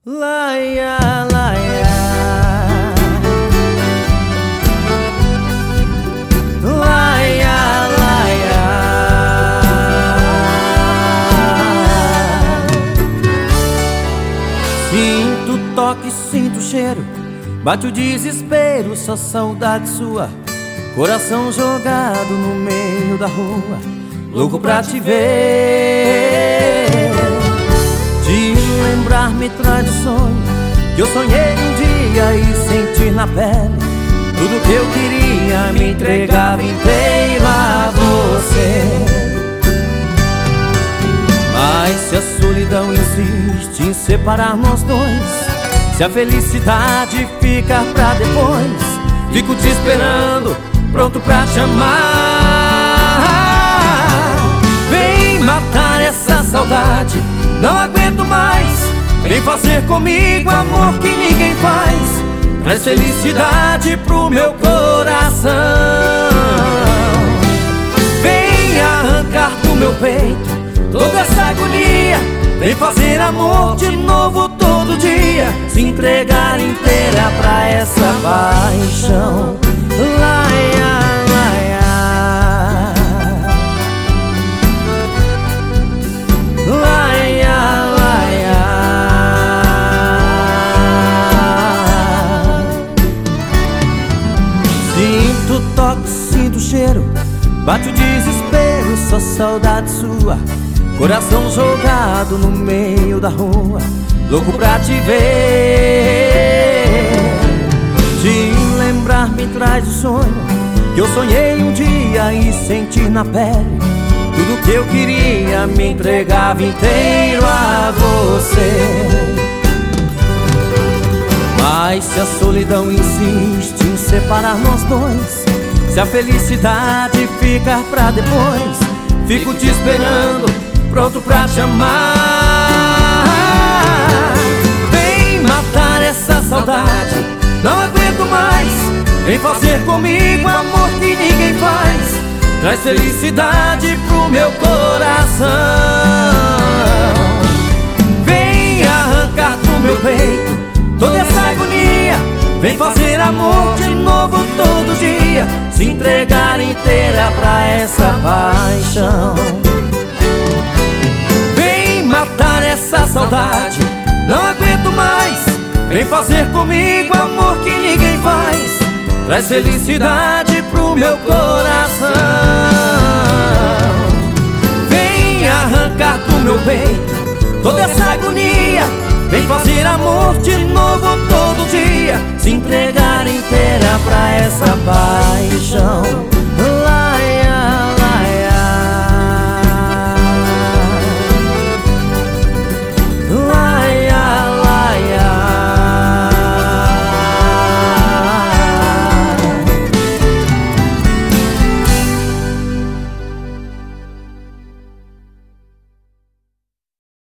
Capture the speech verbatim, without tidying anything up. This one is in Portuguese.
Laia, laia, laia, laia. Sinto o toque, sinto o cheiro, bate o desespero, só saudade sua. Coração jogado no meio da rua, louco pra te ver. De lembrar me traz o sonho que eu sonhei um dia e sentir na pele tudo que eu queria, me entregava inteiro a você. Mas se a solidão insiste em separar nós dois, se a felicidade fica pra depois, fico te esperando, pronto pra te amar. Vem matar essa saudade, não aguento mais. Vem fazer comigo amor que ninguém faz. Traz felicidade pro meu coração. Vem arrancar do meu peito toda essa agonia. Vem fazer amor de novo todo dia, se entregar inteira pra essa paixão. Laia, laia, laia, laia. Sinto o toque, sinto o cheiro, bate o desespero, só saudade sua. Coração jogado no meio da rua, louco pra te ver. De lembrar me traz o sonho que eu sonhei um dia e sentir na pele tudo que eu queria, me entregava inteiro a você. Mas se a solidão insiste em separar nós dois, se a felicidade ficar pra depois, fico te esperando, pronto pra te amar. Vem matar essa saudade, não aguento mais. Vem fazer comigo amor que ninguém faz. Traz felicidade pro meu coração. Vem arrancar do meu peito toda essa agonia. Vem fazer amor de novo todo dia, se entregar inteira pra essa paixão. Matar essa saudade, não aguento mais. Vem fazer comigo amor que ninguém faz. Traz felicidade pro meu coração. Vem arrancar do meu peito toda essa agonia. Vem fazer amor de novo todo dia, se entregar inteira pra essa paz.